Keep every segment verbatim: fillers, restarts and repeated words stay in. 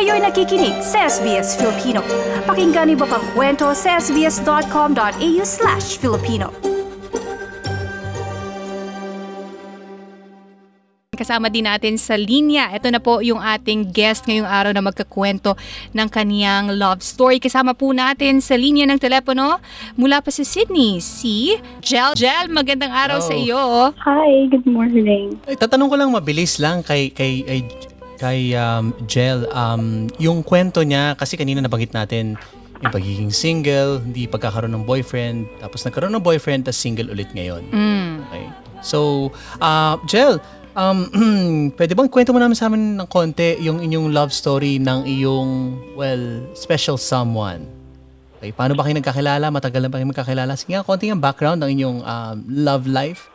Kayo'y nakikinig sa S B S Filipino. Pakinggan niyo pa ang kwento sa sbs.com.au slash Filipino. Kasama din natin sa linya. Ito na po yung ating guest ngayong araw na magkakwento ng kaniyang love story. Kasama po natin sa linya ng telepono mula pa sa Sydney, si Jel. Jel, magandang araw Hello. sa iyo. Hi, good morning. Ay, tatanong ko lang mabilis lang kay kay kay, kay um, Jel, um, yung kwento niya kasi kanina nabanggit natin yung pagiging single, hindi pagkakaroon ng boyfriend, tapos nagkaroon ng boyfriend, tapos single ulit ngayon. Mm. Okay. So, uh, Jel, um, pwede bang kwento mo namin sa amin ng konti yung inyong love story ng iyong, well, special someone? Okay, paano ba kayo nagkakilala? Matagal na ba kayo magkakilala? Sige nga, konti ang background ng inyong um, love life.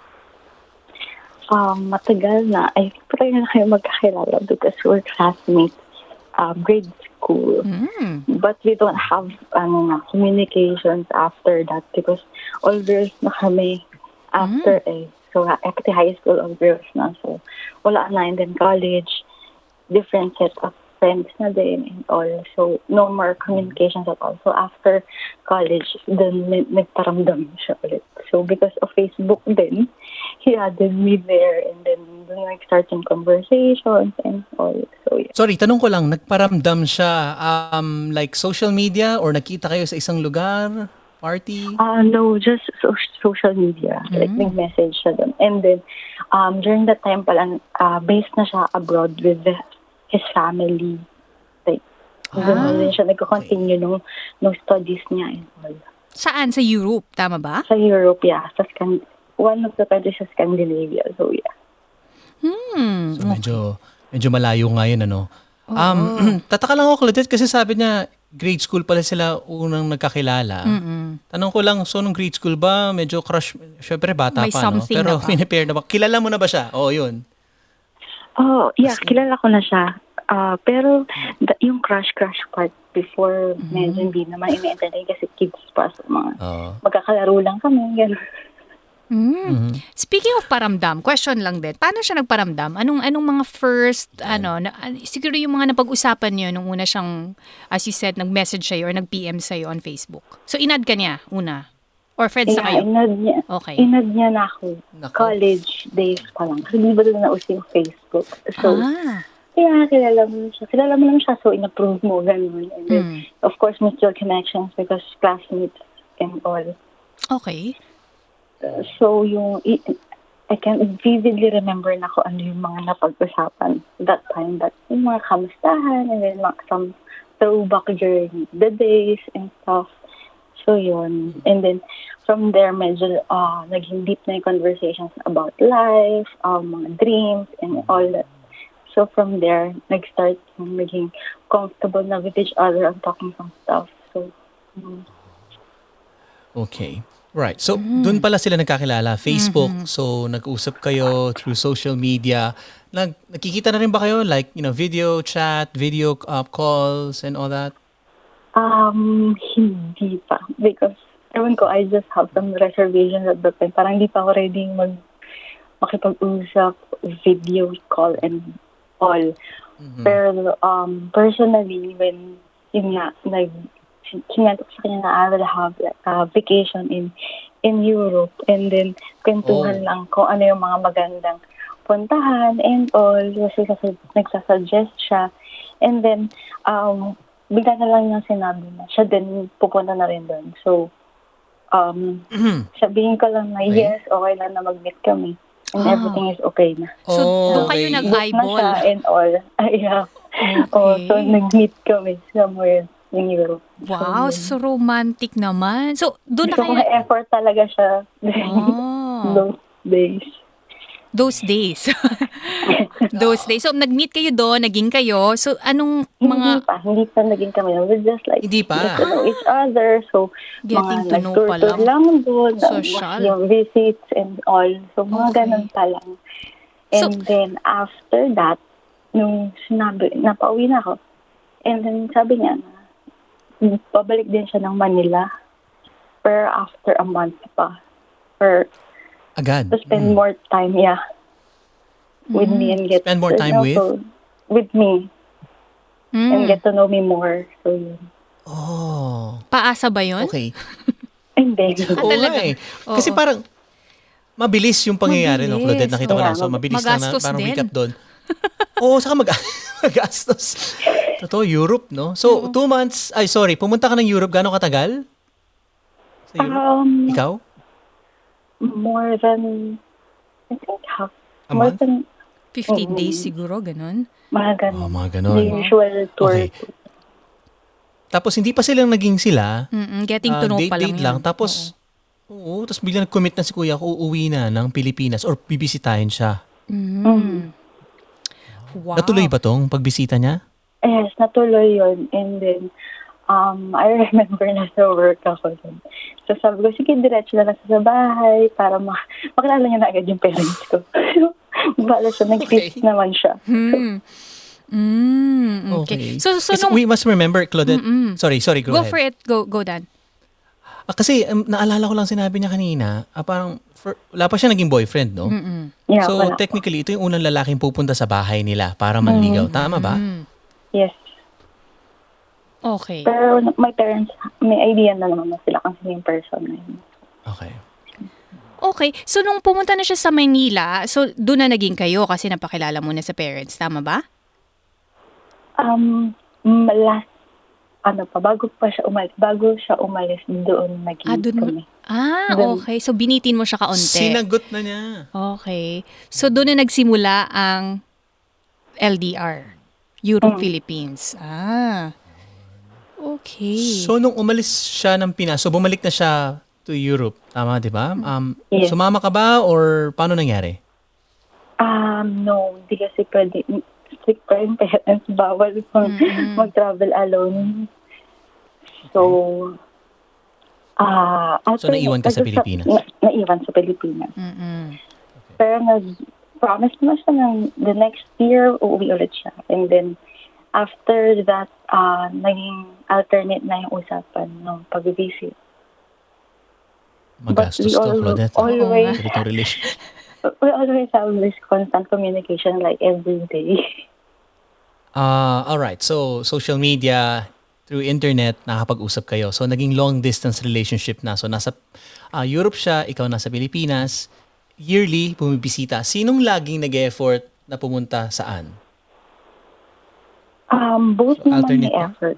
Um, matagal na. I think tayo na kayo magkakilala because we're classmates, um, grade school. Mm. But we don't have ano, na, communications after that because all girls na kami after eh. So, actually high school all girls na. So, wala na. And then college, different set of friends na din and all. So, no more communications at all. So, after college, then nagparamdam siya ulit. So, because of Facebook din, he added me there and then doon nag-start yung conversations and all. So, yeah. Sorry, tanong ko lang, nagparamdam siya um, like social media or nakita kayo sa isang lugar? Party? Uh, no, just so- social media. Mm. Like, nag-message siya doon. And then, um, during that time pala, uh, based na siya abroad with the, his family. Like, Ah. doon din siya nag-continue nung, nung studies niya and all. Saan? Sa Europe, tama ba? Sa Europe, yeah. Sa Scan- one of the countries sa Scandinavia. So, yeah. Hmm. So medyo, medyo malayo ngayon, ano? Um, tataka lang ako, Claudette, kasi sabi niya, grade school pala sila unang nagkakilala. Mm-mm. Tanong ko lang, so nung grade school ba, medyo crush, syempre bata May pa, no? something Pero na ba? pinapair na ba? Kilala mo na ba siya? Oo, yun. Oh, yeah. Kilala ko na siya. Ah, pero the, yung crush-crush part before, medyo hindi naman ina-entertain kasi kids pa. So, mga Oo. magkakalaro lang kami. Ganun. Mm. Speaking of paramdam, question lang din. Paano siya nagparamdam? Anong anong mga first ano, na, an- siguro yung mga napag-usapan niyo nung una siyang, as you said, nag-message siya or nag-P M sa on Facebook. So inad ka niya una or friends na kayo? Yeah, inad niya, Okay. inad niya na ako. Nako. College days pa lang. Kasi di ba doon nauso yung Facebook? So, Ah. kaya kilala mo siya. Kilala mo lang siya, so in-approve mo, ganun. And then, Mm. of course, mutual connections because classmates and all. Okay. Uh, so, yung, i- I can vividly remember na kung ano yung mga napag-usapan that time. That yung mga kamustahan and then mga, some throwback during the days and stuff. So, yun. And then, from there, medyo uh, naging deep na yung conversations about life, um, mga dreams, and all that. So, from there, nag-start yung maging comfortable na with each other and talking some stuff. So, mm. Okay. Right. So, doon pala sila nagkakilala. Facebook. So, nag-usap kayo through social media. Nag nakikita na rin ba kayo? Like, you know, video chat, video uh, calls, and all that? Um, hindi pa. Because, ewan ko, I just have some reservations at the time. Parang hindi pa ako ready mag makipag-usap, video call, and all. Pero, um, personally, when, yun nga, nag, kinento ko sa kanya na I will have like, a vacation in in Europe. And then, kwentuhan Oh. lang kung ano yung mga magandang puntahan and all. Kasi, kasi nagsasuggest siya. And then, um, bigla na lang niyang sinabi na siya din pupunta na rin doon. So, um, sabihin ko lang na Okay. yes, okay lang na mag-meet kami. And Ah. everything is okay na. So Oh, doon kayo okay. Book na nag-eyeball. siya and all. Ay, yeah. Oh, so, nag-meet kami somewhere in Europe. Wow, so romantic naman. So doon na So, kayo may effort talaga siya Oh. those days. Those days. Those days. So nag-meet kayo doon, naging kayo. So anong Hindi mga pa, hindi pa naging kami. We're just like, Hindi pa. get to know each other. So, Getting to mga know pa nag-tour-tour lang. lang doon. Social. Yung visits and all. So, mga Okay. ganun pa lang. So- And then, after that, nung sinabi, napauwi na ako. And then, sabi niya na, pabalik din siya ng Manila. Pero after a month pa. For, Agad. to spend more time, yeah. With me and get Spend more time you know, with? so, with me. and Mm. get to know me more. So, yun. Oh, Paasa ba yun? okay. Hindi. Oo talaga? nga eh. Kasi Oo. parang mabilis yung pangyayari, no, Mabilis, Claudette? Nakita ko oo. lang. So, mabilis lang na Magastos parang din. recap doon. Oo, saka mag magastos. Totoo, Europe, no? So, two months, ay sorry, pumunta ka ng Europe, gano'ng katagal? Sa Europe? Um, Ikaw? more than, I think half, A more month? than, fifteen Mm. days siguro, ganun. mga Oh, ganun. mga The ganon. usual tour. Okay. Tapos, hindi pa silang naging sila. Mm-mm, getting Ah, to know date, pa lang date yun. lang. Tapos, oo, tapos bigla nag-commit na si kuya ko, uuwi na ng Pilipinas or bibisitahin siya. Oo. Mhm. Mm. Wow. Natuloy ba tong pagbisita niya? Yes, natuloy yun. And then, um, I remember na sa work ako dun. So sabi ko, sige, diretso na lang siya sa bahay para ma- makilala niya na agad yung parents ko. Bala siya, nag-kiss Okay. naman siya. Hmm. Mm, okay. Okay. So, so Kasi nung, we must remember, Claudette. Mm-mm. Sorry, sorry, go, go ahead. for it. Go, go, Dan. Ah, kasi um, naalala ko lang sinabi niya kanina, ah, parang for, wala pa siya naging boyfriend, no? Mm-mm. Yeah, So wala. technically, ito yung unang lalaking pupunta sa bahay nila para manligaw. Tama ba? Mm. Yes. Okay. Pero my parents, may idea na naman na sila kung sino yung person na yun. Okay. Okay. So, nung pumunta na siya sa Maynila, so, doon na naging kayo kasi napakilala mo na sa parents. Tama ba? Um, last, ano pa, bago pa siya umalis, bago siya umalis, doon naging Ah, doon mo- kami. Ah, Doon. okay. So, binitin mo siya kaunti. Sinagot na niya. Okay. So, doon na nagsimula ang L D R. Europe, Mm. Philippines. Ah. Okay. So nung umalis siya ng Pinas, so bumalik na siya to Europe. Tama, di ba? Um, Yes. Sumama ka ba or paano nangyari? Um, no, hindi kasi pwede. Strict pa yung parents, bawal pang Mm-mm. mag-travel alone. So, ah, So, naiwan ka sa Pilipinas? Na, naiwan sa Pilipinas. Mm-mm. Pero nag-promise na siya ng the next year, uuwi ulit siya. And then, after that, ah, naging alternate na yung usapan ng pag-visit. Magastos we to, all- Claudette. always- Ganitong relation. We always have this constant communication like every day. Ah, all right. So social media, through internet, nakakapag-usap kayo. So naging long distance relationship na. So nasa ah, Europe siya, ikaw nasa Pilipinas. Yearly bumibisita. Sinong laging nag-effort na pumunta saan? Um, both So, naman alternate may na? effort.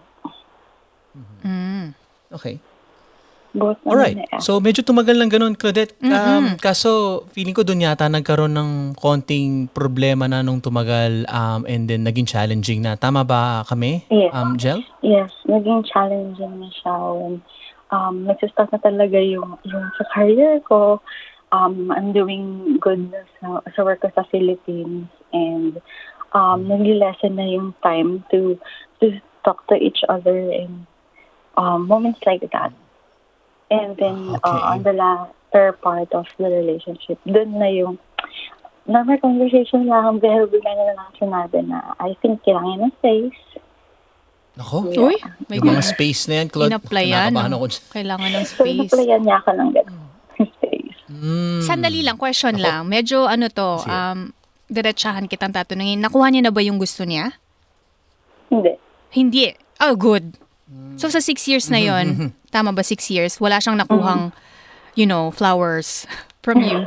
Mm. Okay. Both naman Alright. may effort. So medyo tumagal lang ganun, Claudette. Um, Mm-mm. kaso feeling ko doon yata nagkaroon ng konting problema na nung tumagal um, and then naging challenging na. Tama ba kami, Yes. um, Jel? Yes, naging challenging na siya when um, nagsistart na talaga yung, yung sa career ko. Um, I'm doing good sa, sa work ko sa Philippines and um, nag-lessen na yung time to to talk to each other in um, moments like that. And then Okay. uh, on the latter part of the relationship, dun na yung normal conversation lang, pero bigla na lang sinabi na I think kailangan ng space. Nako. Uy, may Yung mga ganun. space na yan, Claude. Inapplyan, Kinakabahan no? ako. Kailangan ng So, space. inaplayan niya ako ng gano'n. Space. Mm. Sandali lang, question Ako? lang. Medyo ano to, Sige. um, diretsahan kitang tatanungin. Nakuha niya na ba yung gusto niya? Hindi. Hindi. Oh, good. So sa six years na yon, tama ba six years, wala siyang nakuhang, you know, flowers from you?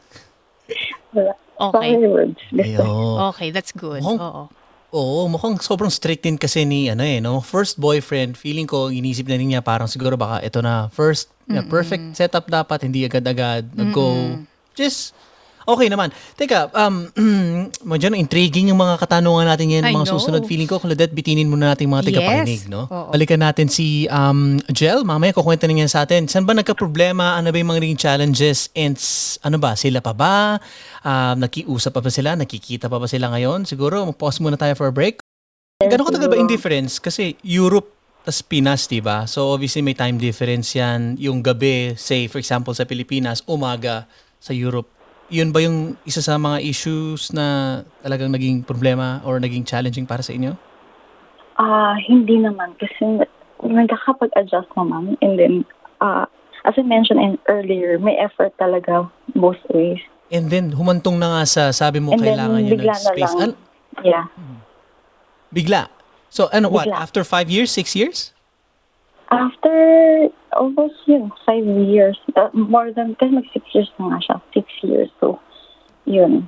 Wala. Okay. Sorry words. Ayo. Okay, that's good. Mukhang- Oo. Oo, mukhang sobrang strict din kasi ni ano eh, no? First boyfriend, feeling ko inisip na rin niya parang siguro baka ito na first na perfect setup dapat, hindi agad-agad nag-go. Just okay naman. Teka, um medyo intriguing yung mga katanungan natin ngayon, I mga know. susunod. Feeling ko, Claudette, bitinin muna natin mga tagapakinig, Yes. no? Oo. Balikan natin si um Jel, mamaya kukwento niya sa atin. Saan ba nagka-problema? Ano ba yung mga naging challenges? And s- ano ba, sila pa ba? Um, nakiusap pa ba sila? Nakikita pa ba sila ngayon? Siguro, mag-pause muna tayo for a break. Gano'n katagal ba yung difference? Kasi Europe tas Pinas, di ba? So obviously may time difference yan. Yung gabi, say for example sa Pilipinas, umaga sa Europe. Yun ba yung isa sa mga issues na talagang naging problema or naging challenging para sa inyo? Ah, hindi naman. Kasi nagkakapag-adjust naman. And then, uh, as I mentioned in earlier, may effort talaga both ways. And then humantong na nga sa sabi mo And then, kailangan nyo ng bigla na space. lang. Al- Yeah. bigla. So, ano, what? Bigla. After five years, six years? After almost yun, five years, uh, more than, kasi mag six years na nga siya, six years. So, yun.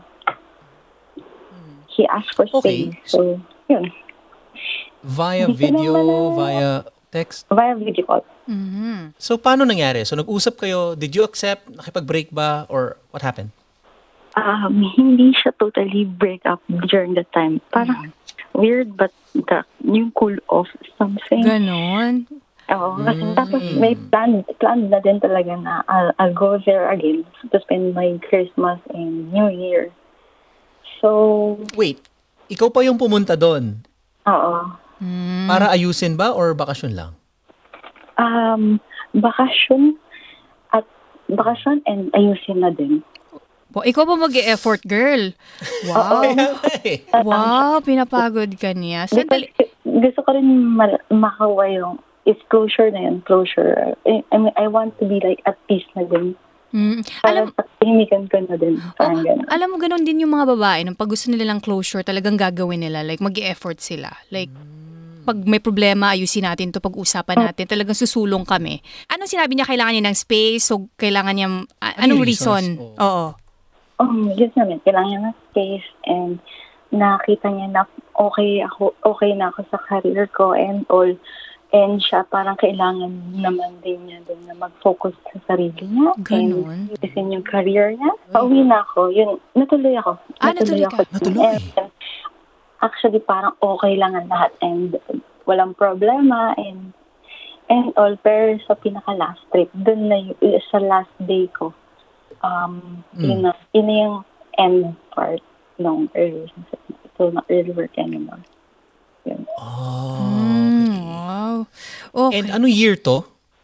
He asked for Okay. space. So, yun. Via Hindi ko video, naman- via text? Via video call. Mhm. So, paano nangyari? So, nag-usap kayo, did you accept? Nakipag-break ba? Or what happened? Um, hindi siya totally break up during that time. Parang weird, but the, yung cool off something. Ganon. Oo, kasi tapos may plan, plan na din talaga na I'll, I'll go there again to spend my Christmas and New Year. So, Wait, ikaw pa yung pumunta doon oo. Mm. para ayusin ba or bakasyon lang? Um, bakasyon at bakasyon and ayusin na din. Wow, ikaw pa mag-e-effort, girl. Wow. Eh. Wow, pinapagod ka niya. Sandali. Because gusto ko rin ma- makawa yung is closure na yun, closure. I, I mean, I want to be like at peace na din. Mm. Para Alam, sa tahimikan ko na din. Parang oh, gano'n. alam mo, ganun din yung mga babae. Nung pag gusto nila lang closure, talagang gagawin nila. Like, mag-e-effort sila. Like, pag may problema, ayusin natin to, pag-usapan natin, talagang susulong kami. Anong sinabi niya? Kailangan niya ng space? So, kailangan niya, a- Ano anong yung reason? reasons? Oo. Um, yun namin, kailangan niya ng space and nakita niya na okay ako, okay na ako sa career ko and all. And siya parang kailangan naman din niya din na mag-focus sa sarili niya. Ganon. And ipisin yung career niya. Pauwi na ako. Yun, natuloy ako. Ah, natuloy ka. Natuloy. And, actually, parang okay lang ang lahat and walang problema and and all. Pero sa pinaka-last trip, dun na yung, sa last day ko, um, Mm. yun na, yun na yung end part ng relationship. It will not really work anymore. Yun. Oh. Mm, wow. Okay. And ano year to?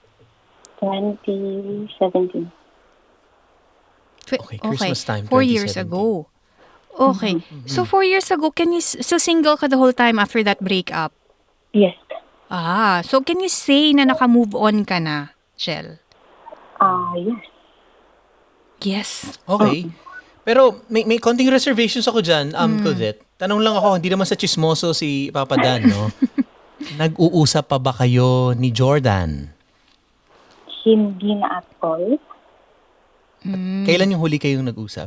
twenty seventeen. Tw- Okay, Christmas time, Four twenty years seventeen. ago. Okay. So, four years ago, can you, s- so single ka the whole time after that breakup? Yes. Ah, so can you say na naka-move on ka na, Shell? Ah, yes. Yes. Okay. Pero may may konting reservations ako dyan, um, Claudette. Tanong lang ako, hindi naman sa chismoso si Papa Dan, no? Nag-uusap pa ba kayo ni Jordan? Hindi na at all. Kailan yung huli kayong nag-usap?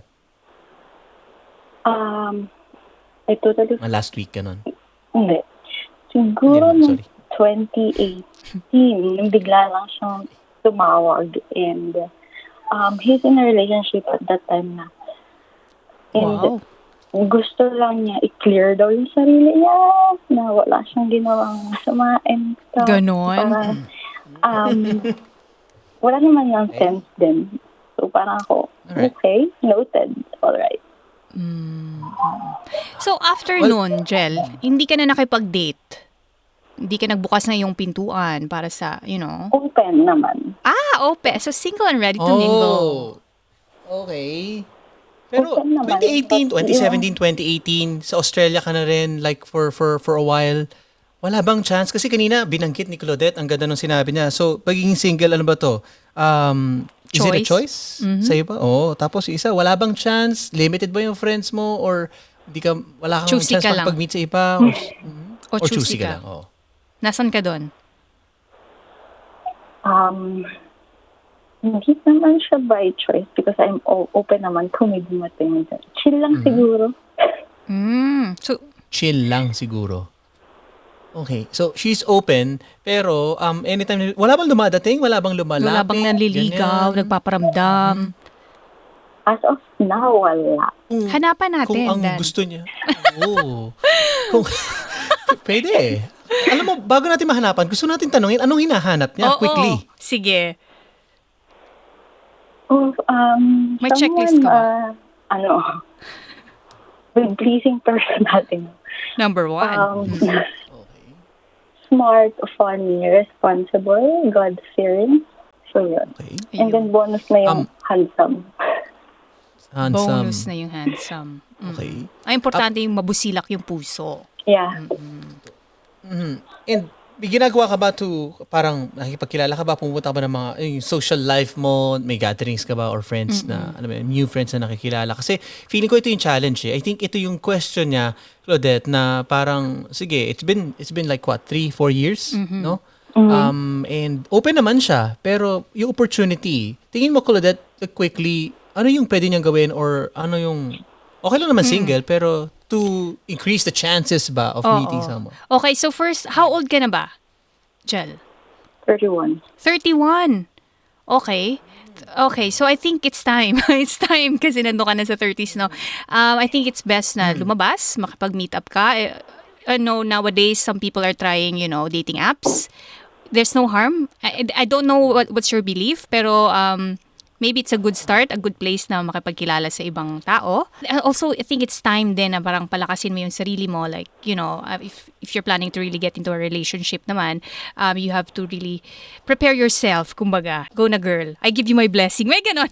Um, I totally, Mga last week, ganun. hindi. Siguro Hindi naman, nung sorry. twenty eighteen, nung bigla lang siyang tumawag and um, he's in a relationship at that time na. And Wow. gusto lang niya i-clear daw yung sarili niya na wala siyang ginawang masama and stuff. Ganon. Parang, um, wala naman yung sense din. So parang ako, Alright. okay, noted, alright. So, after Well- nun, Jel, hindi ka na nakipag-date? Hindi ka nagbukas na yung pintuan para sa, you know? Open naman. Ah, open. So, single and ready to mingle. Oh. Okay. Pero Open naman. twenty eighteen, But, twenty seventeen, twenty eighteen, sa Australia ka na rin, like for for for a while. Wala bang chance? Kasi kanina, binanggit ni Claudette, ang ganda nung sinabi niya. So, pagiging single, ano ba to? Um, is it a Choice. choice? Mhm. Sa'yo ba? Oo. Tapos yung isa, wala bang chance? Limited ba yung friends mo? Or hindi ka, wala kang Choosy chance ka lang. makipag-meet sa iba? Or, Mhm. O choosy ka. lang. Oo. Nasaan ka doon? Um, hindi naman siya by choice because I'm o- open naman kung may dumating. Chill lang siguro. Mm. So, Chill lang siguro. Okay. So, she's open, pero um, anytime, wala bang lumadating? Wala bang lumalapit? wala bang nanliligaw, Ganyan. nagpaparamdam? As of now, wala. Kung- Hanapan natin, Kung ang Dan. gusto niya. Oo. Kung, pwede eh. Alam mo, bago natin mahanapan, gusto natin tanungin, anong hinahanap niya? Oo, Quickly. sige. Oh, um, May checklist ka ba? uh, ano, with pleasing personality. Number one. Um, Okay. smart, funny, responsible, God-fearing. So, yun. Okay. And then bonus na yung Um, handsome. Handsome. Bonus na yung handsome. Mm. Okay. Ay, importante yung mabusilak yung puso. Yeah. Mhm. And may ginagawa ka ba to, parang nakikipagkilala ka ba, pumunta ka ba ng mga yung social life mo, may gatherings ka ba or friends na, alam mo, yun, new friends na nakikilala? Kasi feeling ko ito yung challenge eh. I think ito yung question niya, Claudette, na parang, sige, it's been, it's been like what, three, four years, no? Um, and open naman siya, pero yung opportunity, tingin mo, Claudette, quickly, ano yung pwede niyang gawin or ano yung, okay lang naman single, pero to increase the chances ba of Oo. meeting someone? Okay, so first, how old ka na ba, Jel? thirty-one. thirty-one. Okay. Okay, so I think it's time. It's time kasi nando ka na sa thirties, no? Um, I think it's best na lumabas, makapag-meet up ka. Eh, I know nowadays some people are trying, you know, dating apps. There's no harm. I, I don't know what, what's your belief, pero um, maybe it's a good start, a good place na makipagkilala sa ibang tao. Also, I think it's time din na parang palakasin mo yung sarili mo. Like, you know, uh, if if you're planning to really get into a relationship naman, um, you have to really prepare yourself. Kumbaga, go na girl. I give you my blessing. May ganon.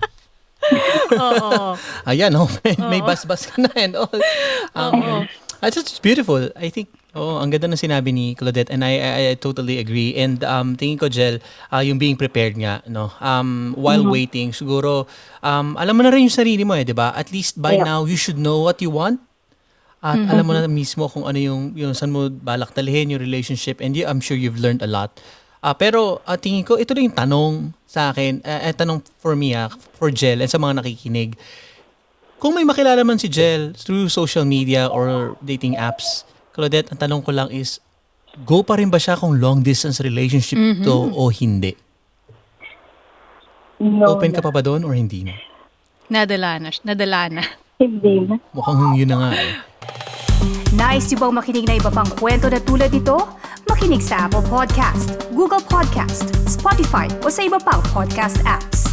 Oo. Ayan, oh, may, may bas-bas ka na and all. Um, That's just beautiful. I think, oh, ang ganda ng sinabi ni Claudette and I, I, I totally agree. And um, tingin ko, Jel, uh, yung being prepared nga, no? Um, while mm-hmm. waiting, siguro, um, alam mo na rin yung sarili mo eh, di ba? At least by yeah. now, you should know what you want. At mm-hmm. alam mo na mismo kung ano yung, yung saan mo balak talhin yung relationship. And you, I'm sure you've learned a lot. Uh, pero uh, tingin ko, ito lang yung tanong sa akin, uh, uh, tanong for me, uh, for Jel and sa mga nakikinig. Kung may makilala man si Jel through social media or dating apps, Claudette, ang tanong ko lang is, go pa rin ba siya kung long distance relationship mm-hmm. to o hindi? No, Open ka na. pa ba doon or hindi na? Nadala na. Nadala na. Hindi na. Mukhang yun na nga eh. Nice yung bang makinig na iba pang kwento na tulad ito? Makinig sa Apple Podcast, Google Podcast, Spotify o sa iba pang podcast apps.